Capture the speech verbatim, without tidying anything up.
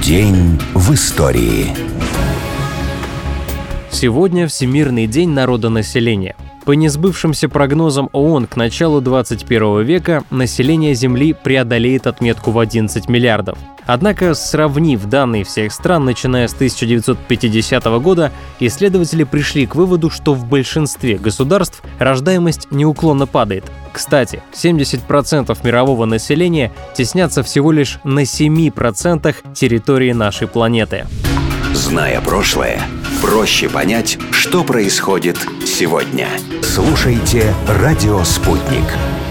День в истории. Сегодня Всемирный день народонаселения. По несбывшимся прогнозам ООН, к началу двадцать первого века население Земли преодолеет отметку в одиннадцать миллиардов. Однако, сравнив данные всех стран, начиная с тысяча девятьсот пятидесятого года, исследователи пришли к выводу, что в большинстве государств рождаемость неуклонно падает. Кстати, семьдесят процентов мирового населения теснятся всего лишь на семь процентов территории нашей планеты. Зная прошлое, проще понять, что происходит сегодня. Слушайте «Радио Спутник».